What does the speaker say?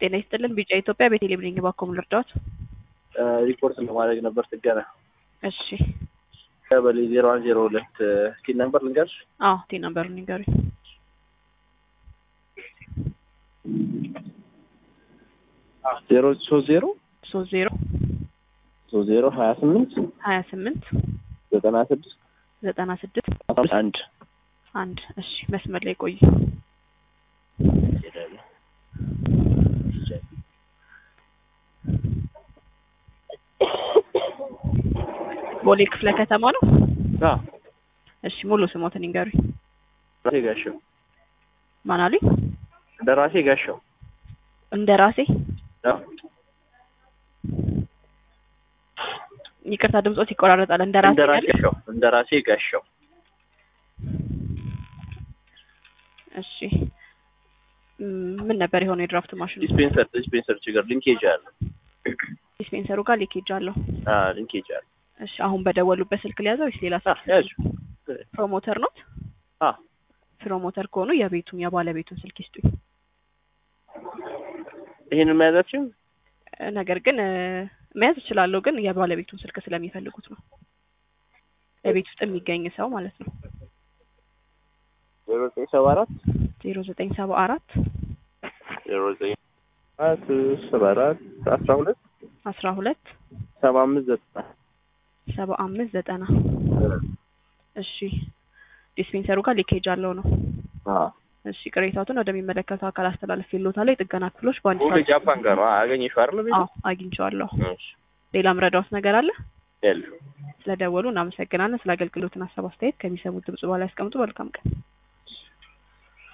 ጤና ይስጥልን ቢጫ ኢትዮጵያ በቴሌቪዥን ባኮም ልርዳት ሪፖርት ለማድረግ ነበር ጥገና። እሺ ቀበሌ 0102 ቲን ነምበር ልንገርሽ? አዎ ቲን ነምበር ልንገርሽ። 030 30 28 96 1 እሺ መስመር ላይ ቆይ። ቦሌ ክፍለ ከተማ ነው? አዎ። እሺ ሙሉ ስሞትን ይንገሩኝ። ደራሴ ጋሻው። ማን አሉኝ? ደራሴ ጋሻው። እንደራሴ? አዎ። ይቅርታ ድምጾት ይቆራረጣል። እንደራሴ ጋሻው። እሺ ምን ነበር የሆነው? የድራፍት ማሽኑ ዲስፔንሰር ችግር ሊንኬጅ አለ። ዲስፔንሰሩ ጋር ሊኬጅ አለው። ሊንኬጅ አለ። እሺ አሁን በደወሉበት ስልክ ሊያዘው ወይስ ሌላ ስልክ? ያዙ። ፕሮሞተር ነው? ፕሮሞተር ከሆኑ የባለቤቱን ስልክ ይስጡኝ። ይሄንን መያዛችሁ? ነገር ግን መያዝ እችላለሁ፣ ግን የባለቤቱን ስልክ ስለሚፈልጉት ነው። ለቤት ውስጥ የሚገኝ ሰው ማለት ነው። 0974 0974 12 7590 እሺ ዲስፔንሰሩ ጋር ሊኬጅ አለው ነው። እሺ ቅሬታውን ወደሚመለከተው አካል አስተላልፌልዎታለሁ። የጥገና ክፍሎች በአንድ ሰዓት ጃፓን ጋር አገኘሽው አይደል? አዎ አግኝቼዋለሁ። እሺ ሌላም ረዳውስ ነገር አለ? የለም። ስለደወሉ እናመሰግናለን። ስለ አገልግሎትና ሀሳብ አስተያየት ከሚሰሙት ድምጽ በኋላ ያስቀምጡ። መልካም ቀን።